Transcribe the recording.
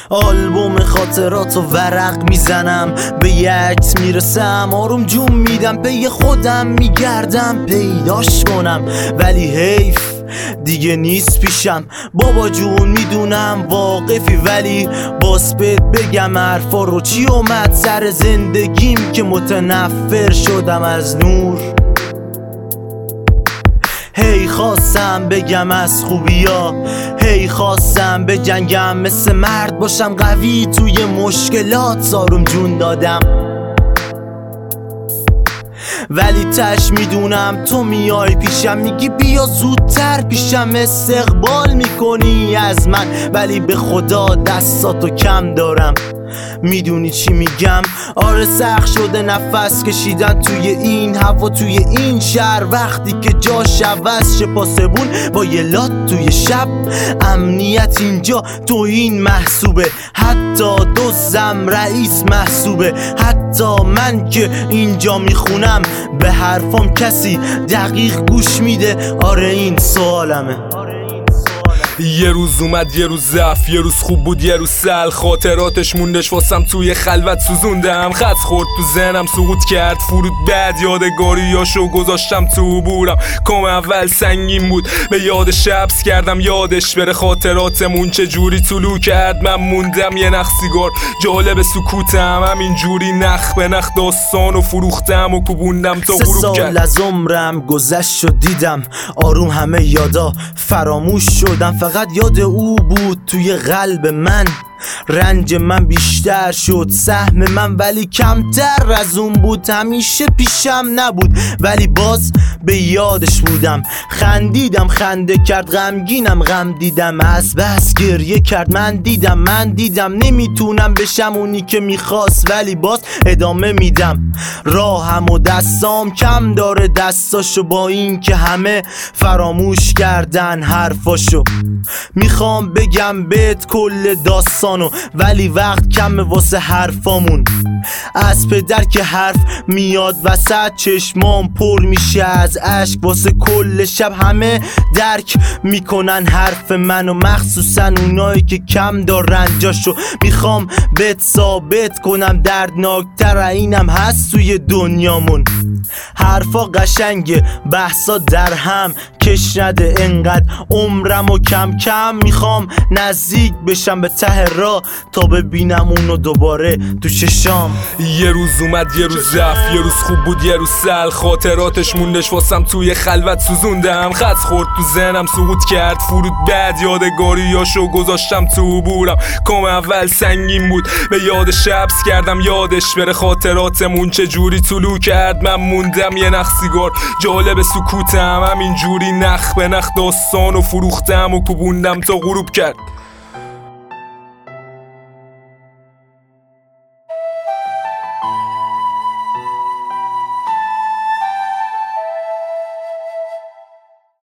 آلبوم خاطراتو ورق میزنم، به یه عکس میرسم آروم جون میدم، پی خودم میگردم پیداش کنم، ولی حیف دیگه نیست پیشم. بابا جون میدونم واقفی، ولی باز بهت بگم حرفا رو چی اومد سر زندگیم که متنفر شدم از نور. هی خواستم بگم از خوبیا، هی خواستم بجنگم مثل مرد باشم قوی توی مشکلات آروم جون دادم، ولی تش میدونم تو میای پیشم میگی بیا زودتر پیشم، استقبال میکنی از من، ولی به خدا دستاتو کم دارم. میدونی چی میگم؟ آره سخت شده نفس کشیدن توی این هوا توی این شهر، وقتی که جاش عوض شه پاسبون با یه لات توی شب. امنیت اینجا تو این محسوبه، حتی دوزم رئیس محسوبه، حتی من که اینجا میخونم به حرفام کسی دقیق گوش میده. آره این سوالمه. یه روز اومد یه روز رفت، یه روز خوب بود یه روز سل، خاطراتش موندش واسم توی خلوت سوزوندم، خط خورد تو ذهنم سقوط کرد فرود، بعد یادگاریاشو گذاشتم تو بورم. کام اول سنگین بود به یادش حبس کردم، یادش بره خاطراتمون چه جوری طلوع کرد. من موندم یه نخ سیگار جالب سکوتم، همین جوری نخ به نخ داستانو فروختم و کوبوندم تا غروب کرد. 3 سال از عمرم گذشت و دیدم آروم همه یادا فراموش شدم، فقط یاد او بود توی قلب من. رنج من بیشتر شد سهم من، ولی کمتر از اون بود. همیشه پیشم نبود ولی باز به یادش بودم. خندیدم خنده کرد، غمگینم غم دیدم، از بس گریه کرد. من دیدم نمیتونم بشم اونی که میخواست، ولی باز ادامه میدم راهم و دستام کم داره دستاشو، با این که همه فراموش کردن حرفاشو. میخوام بگم بهت کل داستانو، ولی وقت کمه واسه حرفامون. از پدر که حرف میاد وسط چشمام پر میشه از اشک، واسه کل شب همه درک میکنن حرف منو، مخصوصا اونایی که کم دارن جاشو. میخوام بهت ثابت کنم دردناکتر اینم هست توی دنیامون. حرفا قشنگه بحثا در هم کش نده انقدر عمرمو کم کم. میخوام نزدیک بشم به ته راه تا ببینم اونو دوباره تو چشام. یه روز اومد یه روز رفت، یه روز خوب بود یه روز سل، خاطراتش موندش واسم توی خلوت سوزوندم، خط خورد تو ذهنم سقوط کرد فرود، بعد یادگاریاشو گذاشتم تو بورم. کام اول سنگین بود به یادش حبس کردم، یادش بره خاطراتمون چه جوری طلوع کرد. من موندم یه نخ سیگار جالب سکوتم، همین جوری نخ به نخ داستانو فروختم و کوبوندم تا غروب کرد.